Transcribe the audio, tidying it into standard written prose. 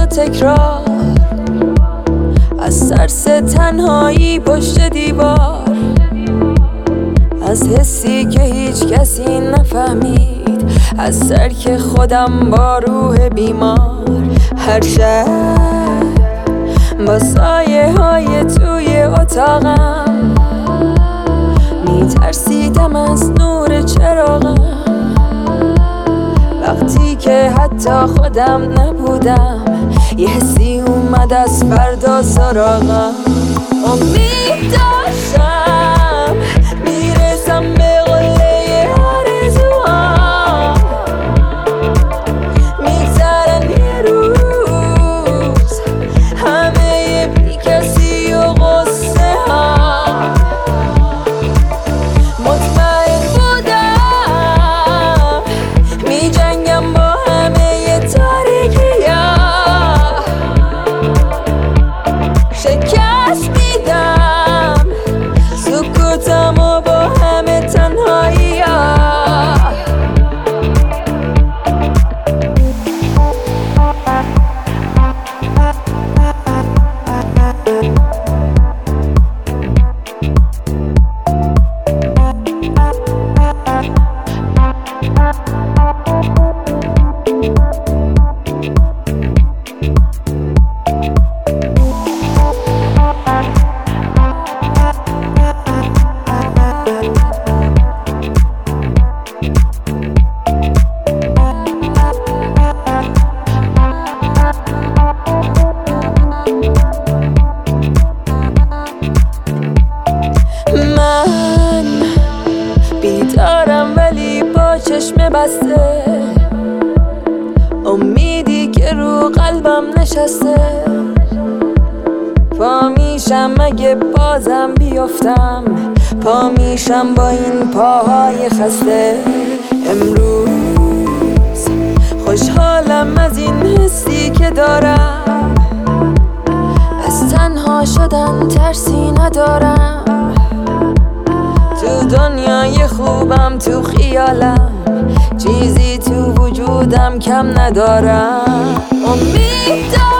و تکرار، از ترس تنهایی پشت دیوار، از حسی که هیچ کسی نفهمید، از ترک خودم با روح بیمار. هر شب با سایه های توی اتاقم میترسیدم از نور چراغم، وقتی که حتی خودم نبودم یه حسی اومد از فردا سراغم. امید داشتم میرسم به قله آرزوام، میگذرن یه روز همه بی کسی و غصه ها. مطمئن بودم می جنگم با همه تاریکی ها، شکست میدم سکوتم و با همه تنهایی ها. من بیدارم ولی با چشم بسته، امیدی که رو قلبم نشسته. پا میشم اگه بازم بیفتم، پا میشم با این پاهای خسته. امروز خوشحالم از این حسی که دارم، از تنها شدن ترسی ندارم. تو دنیای خوبم، تو خیالم، چیزی تو وجودم کم ندارم. امید